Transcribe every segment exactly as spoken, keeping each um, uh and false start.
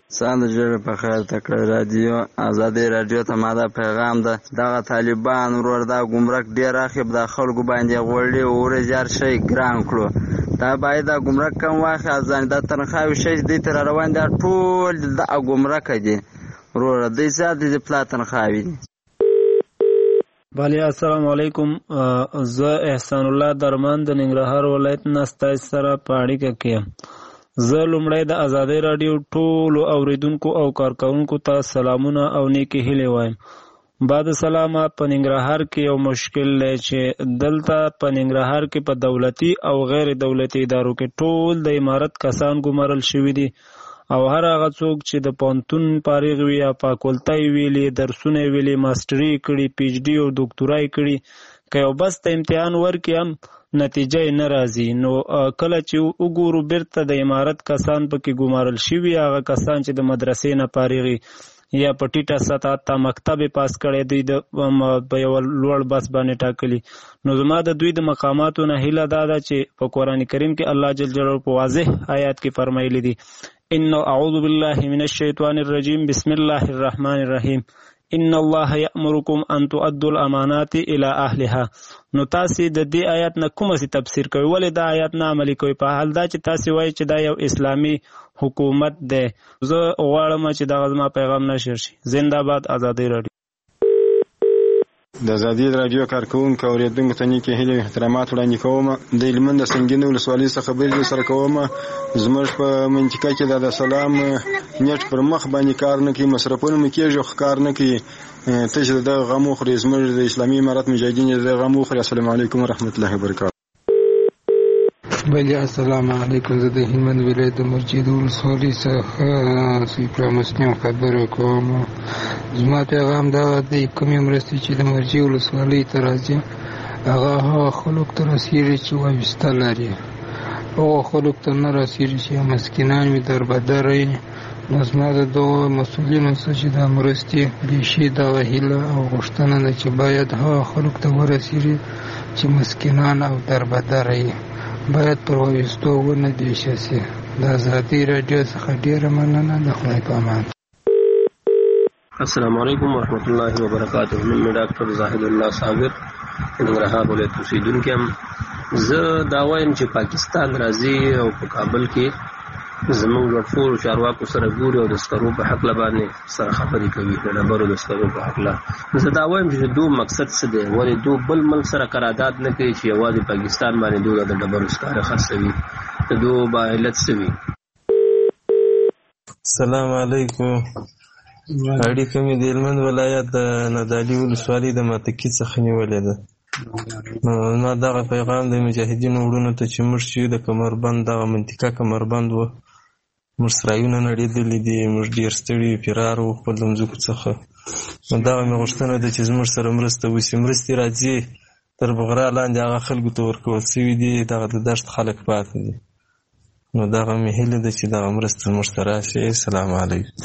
سان د جوړ په خیر تکړه رادیو ازادي رادیو ته ماده پیغام ده دغه طالبان ورور دا ګمرک ډیر اخیب د خلکو باندې غوړي او زیار شي ګران کړو دا باید دا ګمرک کم واخی ځان د تنخواوي شي د تر روان دا ټول د ګمرک دي ورور د زیات د پلاتن خاوي بله السلام علیکم زه احسان الله درمان د ننګرهار ولایت نه ستاسو سره په اړیکه کې زه لومړی د ازادۍ راډیو ټولو اوریدونکو او کارکوونکو ته سلامونه او نیکې هیلې وایم بعد سلامه په ننګرهار کې یو مشکل دی چې دلته په ننګرهار کې په دولتي او غیر دولتي ادارو کې ټول د امارت کسان ګمارل شوي دي او هر هغه څوک چې د پوهنتون فارغ وي یا فاکولټۍ ویلي درسونه ویلي ماسټري کړي پی ایچ ډي او ډاکټورای کړي که یو بس ته امتحان ورکړي هم نتیجه یې نه راځي نو کله چې وګورو بیرته د امارت کسان پکې ګمارل شوي هغه کسان چې د مدرسې نه فارغ یا په ټیټه سطح ته مکتب پاس کړی دوی د په یو لوړ بس باندې ټاکلي نو زما د دوی د مقاماتو نه هیله دا ده چې په قرآن کریم کې الله جل جلاله په واضح آیات کې فرمایلی دي ان اعوذ بالله من الشیطان الرجیم بسم الله الرحمن الرحیم ان الله یأمرکم ان تؤدوا الامانات الى اهلها نو تاسو د دې آیات نه کومه سي تفسیر کوي ولې دا آیات نه عملي کوي په حال دا چې تاسو وایي چې دا یو اسلامی حکومت ده زه غواړم چې دا غوښتنه پیغام نشر شي زنده باد ازادي رادیو د ازادي رادیو کارکوونکو اوریدونکو ته نیکې هیلې احترامات وړاندې کوم د هلمند د سنګین ولسوالۍ څخه خبرې سره کوم زموږ په منطقه کې د سلام نیټ پر مخ باندې کار نه کوي مصرفونه مو کېږي خو کار نه کوي ته چې د غم وخورې زموږ د اسلامي امارت مجاهدین د غم وخورې السلام علیکم ورحمت الله وبرکاته بله السلام علیکم زه د هلمند ولایت د مسجد ولسوالۍ څخه سیپرا مسلم خبرې کوم زما پیغام دا دی کومې مرستې چې د مرجع ولسوالۍ ته راځي هغه هغه خلکو ته رسېږي چې وابسته لري هغو خلکو ته نه رسېږي چې مسکینان وي دربدره وي نو زما د دغو مسؤلینو څخه چې دا مرستې بیخي دغه هیله او غوښتنه ده چې باید هغه خلکو ته ورسېږي چې مسکینان او دربدره وي باید پر وابستو ونه دیشه سي د ازادي راډیو څخه ډېره مننه د خدای په امان السلام علیکم ورحمۃ اللہ وبرکاتہ میں ډاکټر زاهد الله صابر ننګرهار ولایت اوسیدونکی یم زه دا وایم چې پاکستان راځي او په کابل کې زمونږ ټول چارواکو سره ګوري او د سکرو په حق باندې سره خبرې کوي د ډبرو د سکرو په حق زه دا وایم چې دو مقصد څه دی ولې دو بل ملک سره قرارداد نه کوي چې یوازې پاکستان باندې دو د ډبرو سکاره خرڅوي د دو با علت څه وي السلام علیکم اړیکه مې د هلمند ولایت د نادعلي ولسوالۍ د ماتکي څخه نیولې ده نو دغه پیغام د مجاهدینو وروڼو ته چې موږ چې د کمربند دغه منطقه کمربند و موږ سرایونه نړېدلي دي موږ ډېر ستړي فرار وو خپل د مځکو څخه نو دغه مې غوښتنه ده چې زموږ سره مرسته وشي مرستې راځي تر بغرا لاندې هغه خلکو ته ورکول شوي دي دغه د دشت خلک پاتې دي نو دغه مې هیله ده چې دغه مرسته زموږ ته راشي السلام علیکم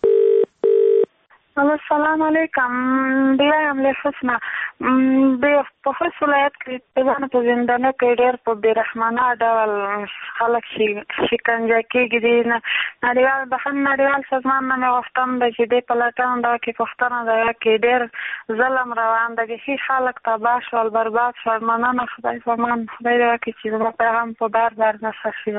السلام علیکم بیا هم له حسنه د په خوست ولایت کې په ځان په زندانه کې ډېر په بېرحمانه ډول خلک شکنجه کېږي دي نړیوال بخښنه نړیوال سازمان نه مې غوښتنه ده چې دې په لټون دا کې پوښتنه ده کې ډېر ظلم روان ده بیخي خلک تباه شول برباد شول مننه خدای په امان خدای دې وکړي چې زما پیغام په بار بار نشر شي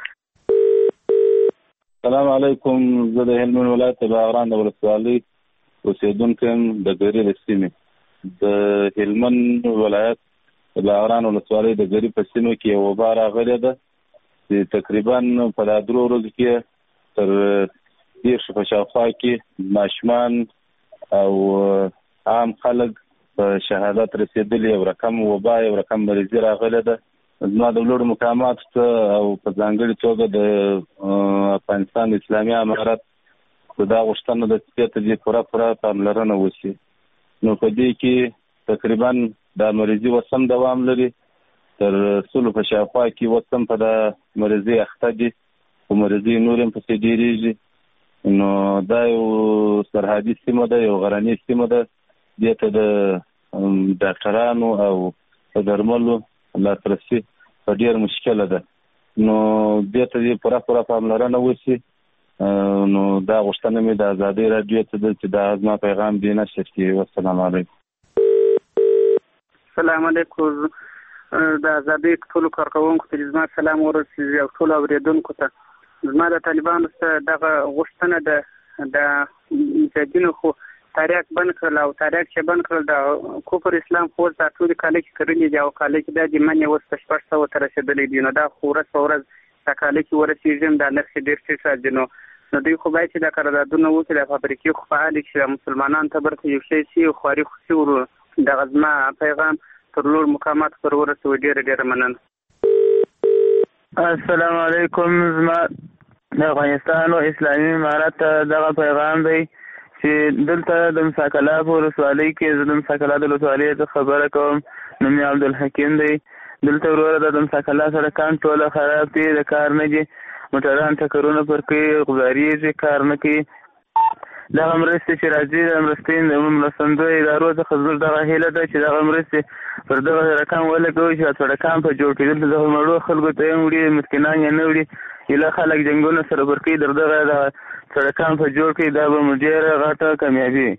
السلام علیکم زه د هلمند ولایت باغران د ولسوالۍ اوسېدونکی یم د ګري د سیمې د هلمند ولایت د باغران ولسوالۍ د ګري په سیمه کې یو وبا راغلې ده چې تقریبا په دا درو ورځو کې تر دېرشو په شاوخوا کې ماشومان او عام خلک په شهادت رسېدلي یو رقم وبا یو رقم مریضي راغلې ده زما د لوړو مقاماتو ته او په ځانګړې توګه د افغانستان د اسلامي امارت دا غوښتنه ده چې ته دې پوره پوره پاملرنه وشي نو په دې کې تقریبا دا مریضي اوس هم دوام لري تر سلو په شاوخوا کې اوس هم په دا مریضي اخته دي خو مریضي نور هم پسې ډېرېږي نو دا یو سرحدي سیمه ده یو غرنۍ سیمه ده دې ته د ډاکټرانو او د درملو لاسرسي په ډېر مشکله ده نو دې ته دې پوره پوره پاملرنه وشي نو دا غوښتنه مې د ازادي رادیو ته ده چې دا زما پیغام دې نشر کړي. والسلام علیکم. السلام علیکم. د ازادۍ ټولو کارکوونکو ته زما سلام ورسېږي او ټولو اورېدونکو ته زما د طالبانو څخه دغه غوښتنه ده د مجاهدینو خو تاریخ بند کړل او تاریخ چې بند کړل د کفر اسلام خو دا ټول کاله کې کړلې دي او کاله کې د جمعنې اوس په شپږ سوه ته رسېدلې دي. نو دا خو ورځ په ورځ دا کاله کې ورسېږي دا نرخ ډېر ټیټ راځي. نو نو دوی خو باید چې دا قراردادونه وکړي د فابریکې خو فعالې کړي مسلمانانو ته برته یو شی شي او خواري خو شي ورو دغه زما پیغام تر لوړ مقامات پر ورسوي. ډېره ډېره مننه. السلام علیکم. زما د افغانستان او اسلامي امارت دغه پیغام دی چې دلته د مساکلا په ولسوالۍ کې زه د مساکلا د ولسوالۍ څخه خبره کوم. نوم یې عبدالحکیم دی. دلته وروره د مساکلا سړکان ټوله خراب دي، د کار نه دي، موټران ټکرونه پر کوي، غباریږي، کار نه کوي. دغه مرستې چې راځي د مرستې د مرستندویو ادارو څخه زموږ دغه هیله ده چې دغه مرستې پر دغه سړکان ولګوي چې سړکان په جوړ کېدل دغه مړو خلکو ته یې وړي، مسکینان یې نه وړي. ایله خلک جنګونه سره پر کوي، در دغه دغه سړکان په جوړ کړي، دا به مو ډېره غټه کامیابي.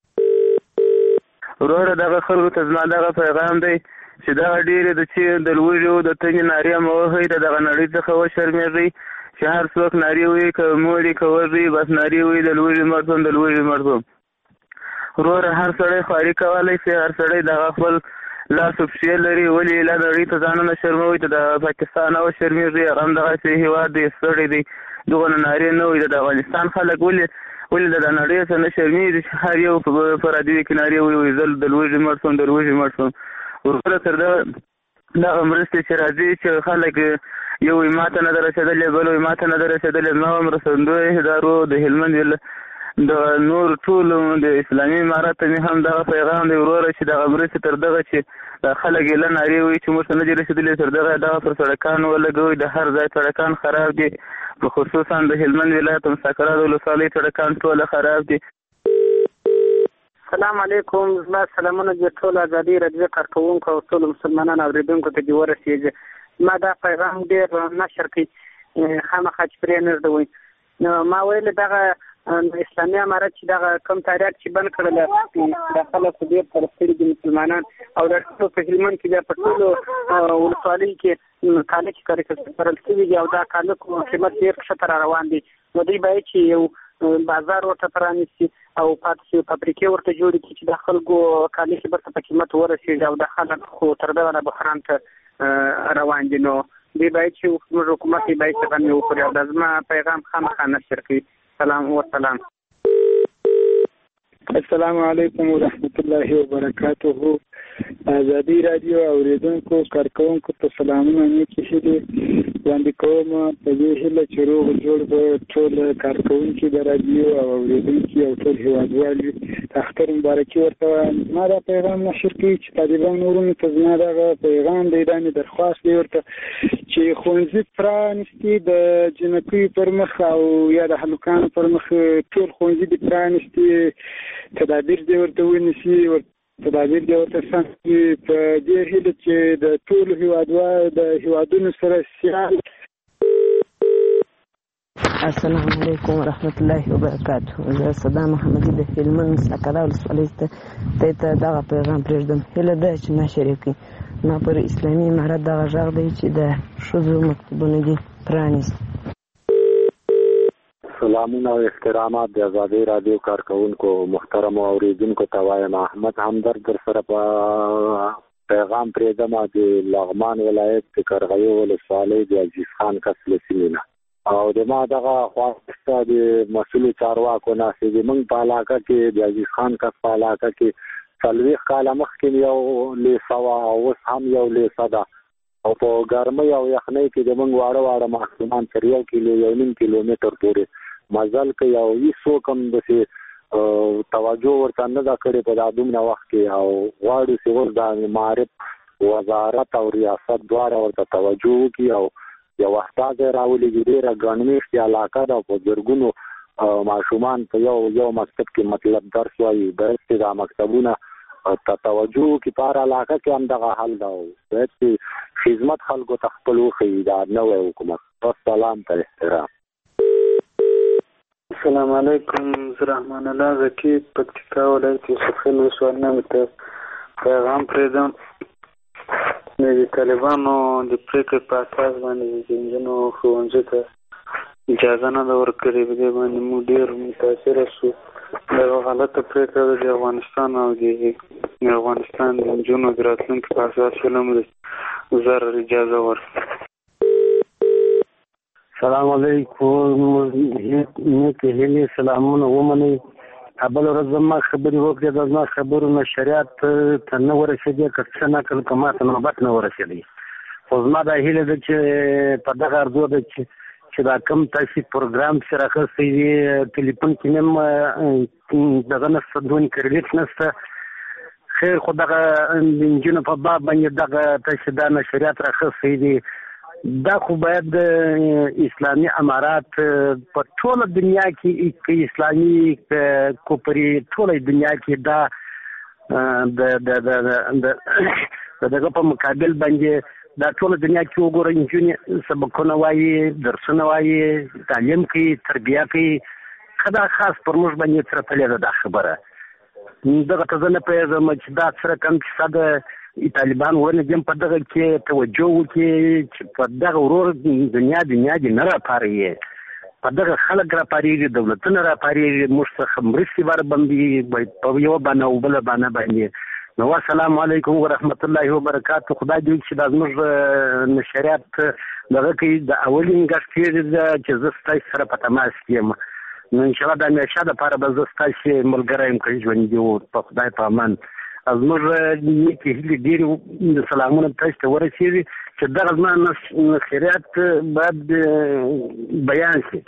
وروره دغه خلکو ته زما دغه پیغام دی چې دغه ډېرې د چې د لوږې او د تنګې نارې مه وهئ، د دغه نړۍ څخه وشرمېږئ چې هر څوک نارې وایي، که موړي که وږي، بس نارې وایي د لوږې مړ شوم، د لوږې مړ شوم. وروره هر سړی خواري کولی شي، هر سړی دغه خپل لاس او پښې لري، ولې ایله نړۍ ته ځانونه شرموي ته د پاکستان نه وشرمېږي. هغه هم دغسې هېواد دی، ستړی دی، دغونه نارې نه وایي. د افغانستان خلک ولې ولې د نړۍ څخه نه شرمېږي چې هر یو په رادیو کې نارې وایي زه د لوږې مړ شوم، د لوږې مړ شوم. وروره تر دغه دغه مرستې چې راځي چې خلک یو وایي ما ته نه ده رسېدلې، بل وایي ما ته نه ده رسېدلې. زما هم مرستندویو ادارو د هلمند د نور ټولو د اسلامي امارت ته مې هم دغه پیغام دی وروره چې دغه مرستې تر دغه چې دا خلک ایله نارې وایي چې موږ ته نه دي رسېدلې، تر دغه دغه پر سړکانو ولګوئ. د هر ځای سړکان خراب دي، په خصوصا د هلمند ولایت مساکرا د ولسوالۍ سړکان ټوله خراب دي. السلام علیکم. زما سلامونه دې ټول ازادي رادیو کارکوونکو او ټولو مسلمانانو اورېدونکو ته دې ورسېږي. ما دا پیغام ډېر نشر کړي، خامخا چې پرې نه ږدوئ. نو ما ویل دغه اسلامي امارت چې دغه کوم تاریخ چې بند کړل د خلکو ډېر پرستړي دي مسلمانان او د ټولو په هلمند کې بیا په ټولو ولسوالیو کې کاله کې کرل شوي دي او دا کالکو قیمت ډېر ښکته را روان دي. نو دوی باید چې یو بازار ورته پرانیستي او پاتې شي فابریکې ورته جوړې کړي چې د خلکو کالي کې برته په قیمت ورسېږي او د خلک خو تر دغه نه بحران ته روان دي. نو دوی باید چې زموږ حکومت یې باید چې غم وکړي او دا زما پیغام خامخا نشر کړي. سلام والسلام. السلام علیکم ورحمت الله وبرکاته. ازادي رادیو اوریدونکو کارکوونکو ته سلامونه نیکې هیلې وړاندې کوم په دې هیله چې روغ جوړ به ټول کارکوونکي د رادیو او اوریدونکي او ټول هیوادوال وي. د اختر مبارکي ورته وایم. زما دا پیغام نشر کوي چې طالبان ورونو ته زما دغه پیغام دی، دا مې درخواست دی ورته چې ښوونځي پرانیستي د جنکیو پر مخ او یا د هلکانو پر مخ ټول ښوونځي دې پرانیستي، تدابیر دې ورته ونیسي، تدابیر دې ورته سم کړي په دې هیله چې د ټولو هیوادوالو د هیوادونو سره سیال. السلام علیکم ورحمت الله وبرکاته. زه صدا محمدي د هلمند مساکلا ولسوالۍ ته دغه پیغام پرېږدم. هیله ده چې نشر یې کړي. ما پر اسلامي امارت دغه غږ دی چې د ښځو مکتبونه دي پرانیست. سلامونه او احترامات د ازادي رادیو کارکوونکو محترم اوریدونکو ته وایم. احمد همدرد در سره په پیغام پرېږدم د لغمان ولایت د کرغیو ولسوالۍ د عزیز خان کس له سیمې نه او د ما دغه خواسته د مسؤلو چارواکو نه چې زموږ په علاقه کې د عزیز خان کس په علاقه کې څلوېښت کاله مخکې یو لیسه وه او اوس هم یو لیسه ده او په ګرمۍ او یخنۍ کې زموږ واړه واړه ماشومان تر یو کیلو یو نیم کیلومتر پورې مزل کوي او هېڅوک هم داسې توجه ورته نه ده کړې په دا دومره وخت کې او غواړو چې اوس د معارف وزارت او ریاست دواړه ورته توجه وکړي او یو استازی راولېږي. ډېره ګڼ مېشتې علاقه ده او په زرګونو ماشومان په یو یو مکتب کې مطلب درس وایي. باید چې دا مکتبونه ته توجه وکړي. په هر علاقه کې هم دغه حل ده او باید چې خدمت خلکو ته خپل وښیي دا نوی حکومت. والسلام ته احترام. السلام علیکم، زه رحمان الله زکي پکتیکا ولایت یوسف خیل ولسوالۍ نه ته پیغام پرېږدم. د طالبانو د پرېکړې په اساس باندې د نجونو ښوونځي ته اجازه نه ده ورکړې. په دې باندې موږ ډېر متاثره شو. دا یوه غلطه پرېکړه ده د افغانستان او د افغانستان د نجونو د راتلونکي په اساس فلم د ضرر اجازه ورکړي. السلام علیکم، نیکې هیلې سلامونه ومنئ. بله ورځ زما خبرې وکړې، د زما خبرو نه شریعت ته نه ورسېدې، که څه نکل که ما ته نوبت نه ورسېدی. خو زما دا هیله ده چې په دغه ارزو ده چې چې دا کوم تاسې پروګرام چې راخستی وي ټلیفون کې مې دغه نشته، دونې کریډیټ نشته. خیر خو دغه د نجونو په باب باندې دغه تاسې دا نشریات راخستی دي، دا خو باید د اسلامي امارات په ټوله دنیا کې که اسلامي کوپري ټوله دنیا کې دا د دغه په مقابل باندې دا ټوله دنیا کې وګورئ، نجونې سبقونه وایي، درسونه وایي، تعلیم کوي، تربیه کوي. که دا خاص پر موږ باندې څرپلې ده دا خبره. دغه ته زه نه پوهېږم چې دا څه رقم کیسه ده. طالبان ورنه دیم په دغه کې توجه وکړي چې په دغه ورور دنیا دنیا دې نه راپارېږي، په دغه خلک راپارېږي، دولتونه راپارېږي، موږ څخه مرستې ورباندې په یوه بانه او بله بانه باندې. نو السلام علیکم ورحمت الله وبرکاتو. خدای دې چې دا زموږ نشریات دغه کوي د اولي نګښتې ده چې زه ستاسو سره په تماس کې یم. نو انشاءالله د همیشه دپاره به زه ستاسې ملګری یم که ژوندي وو. په خدای په امان. زموږ نیکې هیلې ډېرې د سلامونه تاسو ته ورسېږي چې دغه زما نشریات باید بیان شي.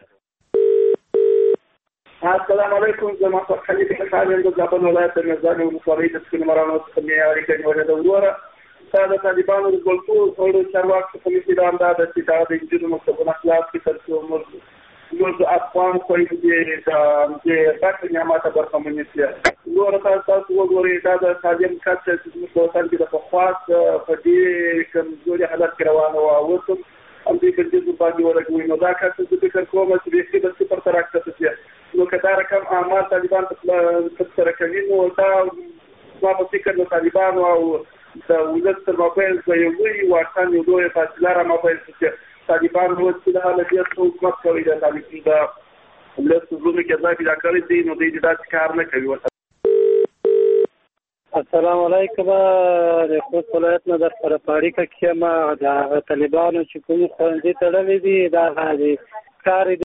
السلام علیکم، زه محمد خلیفه خان یم د زابل ولایت د میرزانې ولسوالۍ د سپینو مراڼو څخه مې اړیکه نیولې ده. وروره ستا د طالبانو د ګلټو چارواکو څخه مې اعلان دا ده چې دا د نجونو مکتبونه خلاص کړي تر څو موږ موږ افغان خویندې د ډاکټر نعمته برخمنې شي. وروره تاسو وګورئ، دا د تعلیم کچه چې زموږ په وطن کې د پخوا په دې کمزوري حالت کې روانه وه، اوس هم همدې بندیزو باندې ولګوئ. نو دا کار زه فکر کوم چې بیخي به صفر ته راکښته شي. نو که دا رقم اعمال طالبان ترسره کوي، نو دا زما په فکر د طالبانو او د ولس تر مابین به یو لوی واټن، یو لویه فاصله رامابین شي چې طالبان اوس چې د حاله ډېر څه حکومت کوي، د طالبان د ولس زړونو کې ځای پیدا کړی دی، نو دوی داسې کار نه کوي. السلام علیکم، د خوست ولایت نه در سره په اړیکه کې یم. د طالبانو چې کوم ښوونځي تړلي دي دا کار